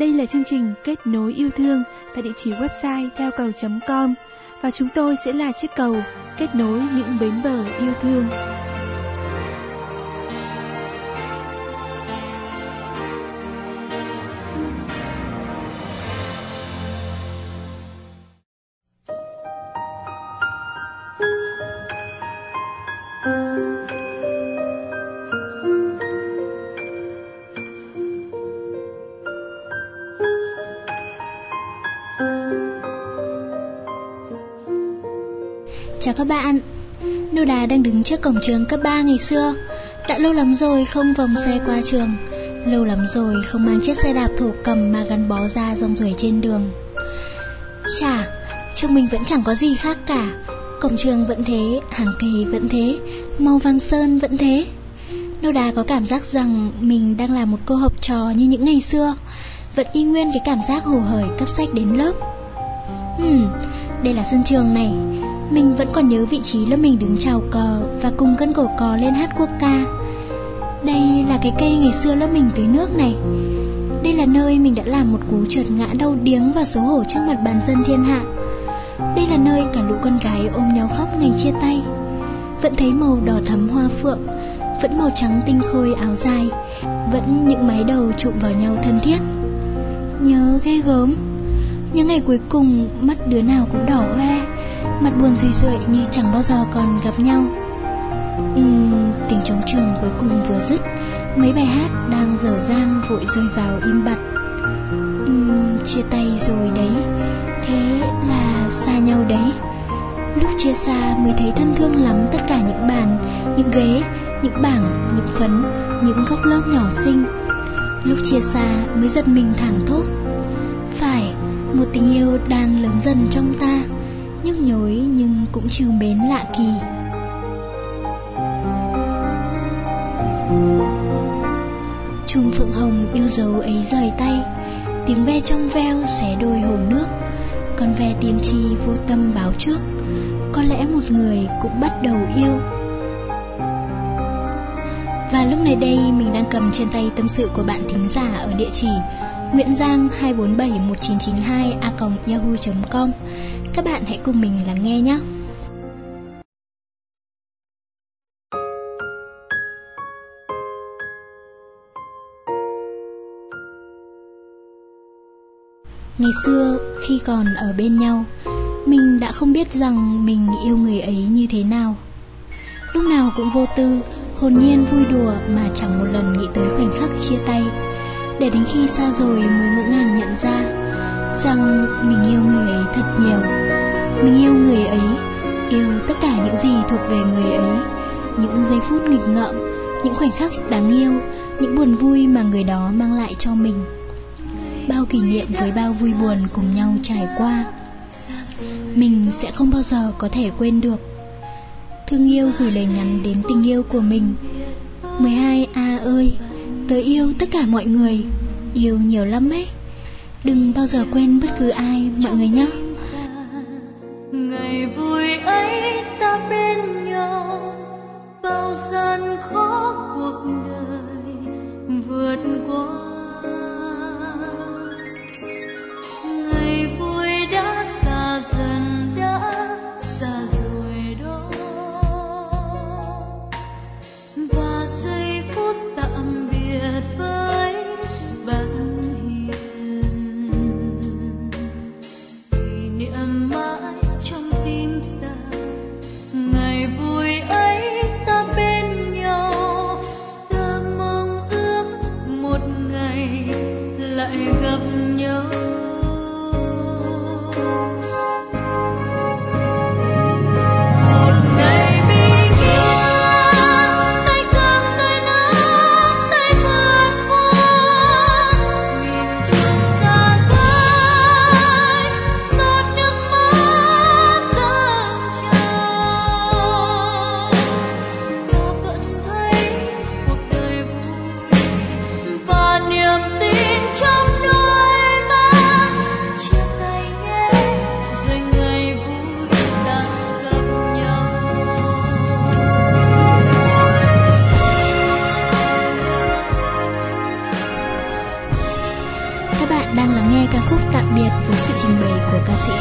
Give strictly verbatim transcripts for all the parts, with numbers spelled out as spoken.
Đây là chương trình Kết nối yêu thương tại địa chỉ website theo cầu chấm com và chúng tôi sẽ là chiếc cầu kết nối những bến bờ yêu thương. Chào các bạn, Nô Đà đang đứng trước cổng trường cấp ba ngày xưa. Đã lâu lắm rồi không vòng xe qua trường, lâu lắm rồi không mang chiếc xe đạp thổ cầm mà gắn bó ra rong ruổi trên đường. Chà, trường mình vẫn chẳng có gì khác cả. Cổng trường vẫn thế, hàng cây vẫn thế, màu vàng sơn vẫn thế. Nô Đà có cảm giác rằng mình đang là một cô học trò như những ngày xưa, vẫn y nguyên cái cảm giác hồ hởi cắp sách đến lớp. Hmm, đây là sân trường này. Mình vẫn còn nhớ vị trí lớp mình đứng chào cờ và cùng cân cổ cò lên hát quốc ca. Đây là cái cây ngày xưa lớp mình tưới nước này. Đây là nơi mình đã làm một cú trượt ngã đau điếng và xấu hổ trước mặt bàn dân thiên hạ. Đây là nơi cả lũ con gái ôm nhau khóc ngày chia tay. Vẫn thấy màu đỏ thắm hoa phượng, vẫn màu trắng tinh khôi áo dài, vẫn những mái đầu chụm vào nhau thân thiết. Nhớ ghê gớm. Những ngày cuối cùng mắt đứa nào cũng đỏ hoe, mặt buồn rười rượi như chẳng bao giờ còn gặp nhau. uhm, Tiếng trống trường cuối cùng vừa dứt, mấy bài hát đang dở dang vội rơi vào im bặt. uhm, Chia tay rồi đấy, thế là xa nhau đấy. Lúc chia xa mới thấy thân thương lắm tất cả những bàn, những ghế, những bảng, những phấn, những góc lớp nhỏ xinh. Lúc chia xa mới giật mình thảng thốt. Phải, một tình yêu đang lớn dần trong ta, nhức nhối nhưng cũng trìu mến lạ kỳ. Chùm phượng hồng yêu dấu ấy rời tay, tiếng ve trong veo xé đôi hồ nước. Con ve tiên tri vô tâm báo trước, có lẽ một người cũng bắt đầu yêu. Và lúc này đây mình đang cầm trên tay tâm sự của bạn thính giả ở địa chỉ Nguyễn Giang hai bốn bảy một chín chín hai a còng yahoo chấm com. Các bạn hãy cùng mình lắng nghe nhé. Ngày xưa khi còn ở bên nhau, mình đã không biết rằng mình yêu người ấy như thế nào. Lúc nào cũng vô tư, hồn nhiên vui đùa mà chẳng một lần nghĩ tới khoảnh khắc chia tay. Để đến khi xa rồi mới ngỡ ngàng nhận ra rằng mình yêu người ấy thật nhiều. Mình yêu người ấy, yêu tất cả những gì thuộc về người ấy. Những giây phút nghịch ngợm, những khoảnh khắc đáng yêu, những buồn vui mà người đó mang lại cho mình. Bao kỷ niệm với bao vui buồn cùng nhau trải qua, mình sẽ không bao giờ có thể quên được. Thương yêu gửi lời nhắn đến tình yêu của mình. mười hai A ơi, tớ yêu tất cả mọi người, yêu nhiều lắm ấy. Đừng bao giờ quên bất cứ ai mọi người nhé. Ngày vui ấy ta bên nhau, bao gian khó cuộc đời vượt qua. Ngày vui đã xa dần, đã xa rồi đó. Và giây phút tạm biệt với bạn hiền, kỷ niệm mãi trong tim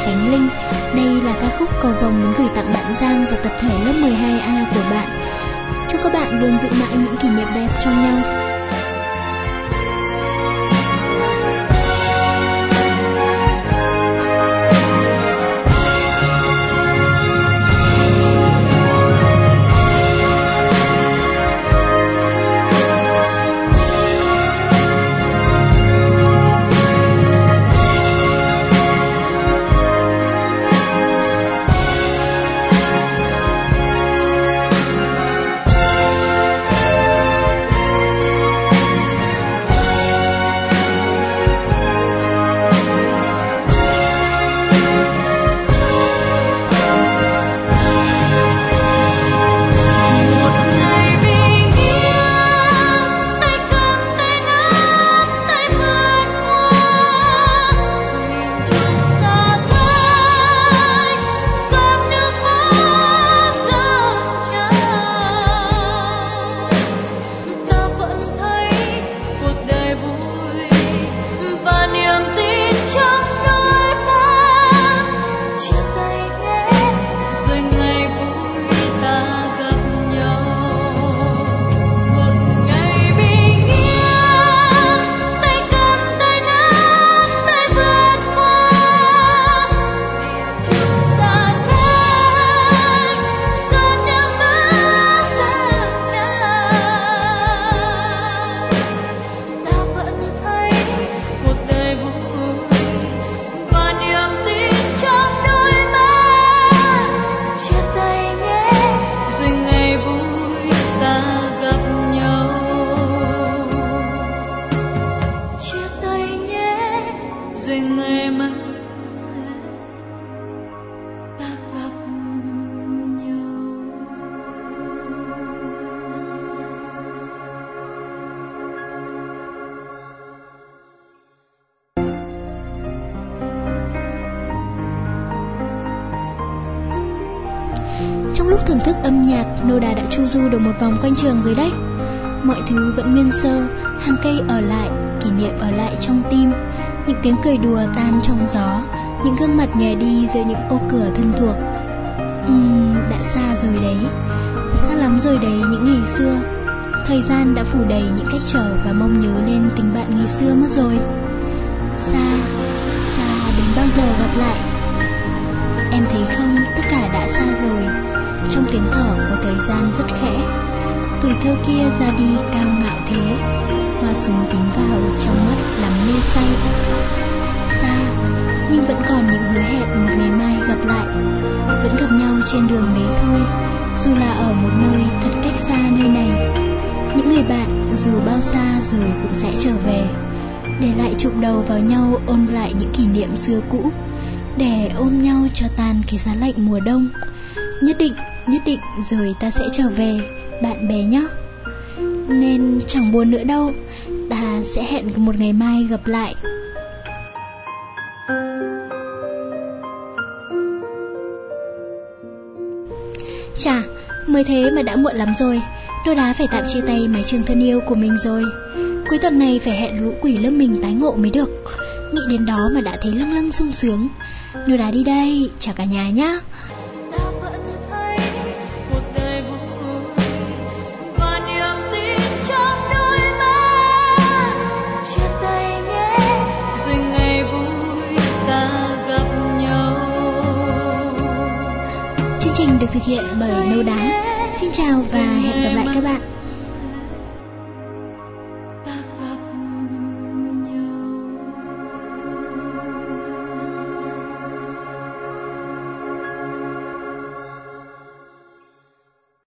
Khánh Linh. Đây là ca khúc Cầu Vồng muốn gửi tặng bạn Giang và tập thể lớp mười hai A của bạn. Chúc các bạn luôn giữ mãi những kỷ niệm đẹp trong nhau. Trong lúc thưởng thức âm nhạc, Nô Đà đã chu du được một vòng quanh trường rồi đấy. Mọi thứ vẫn nguyên sơ, hàng cây ở lại, kỷ niệm ở lại trong tim. Những tiếng cười đùa tan trong gió, những gương mặt nhòe đi giữa những ô cửa thân thuộc. Uhm, đã xa rồi đấy, xa lắm rồi đấy những ngày xưa. Thời gian đã phủ đầy những cách trở và mong nhớ lên tình bạn ngày xưa mất rồi. Xa, xa đến bao giờ gặp lại. Em thấy không, tất cả đã xa rồi. Trong tiếng thở của thời gian rất khẽ, tuổi thơ kia ra đi cao ngạo thế, hoa súng kính vào trong mắt làm mê say. Xa, nhưng vẫn còn những hứa hẹn một ngày mai gặp lại, vẫn gặp nhau trên đường đấy thôi, dù là ở một nơi thật cách xa nơi này. Những người bạn dù bao xa rồi cũng sẽ trở về, để lại chụm đầu vào nhau ôn lại những kỷ niệm xưa cũ, để ôm nhau cho tan cái giá lạnh mùa đông. Nhất định, nhất định rồi ta sẽ trở về, bạn bè nhé. Nên chẳng buồn nữa đâu, ta sẽ hẹn một ngày mai gặp lại. Chà, mới thế mà đã muộn lắm rồi. Nô Đá phải tạm chia tay mái trường thân yêu của mình rồi. Cuối tuần này phải hẹn lũ quỷ lớp mình tái ngộ mới được. Nghĩ đến đó mà đã thấy lâng lâng sung sướng. Nô Đá đi đây, chào cả nhà nhá. Chương trình được thực hiện bởi Nô Đá. Xin chào và hẹn gặp lại các bạn.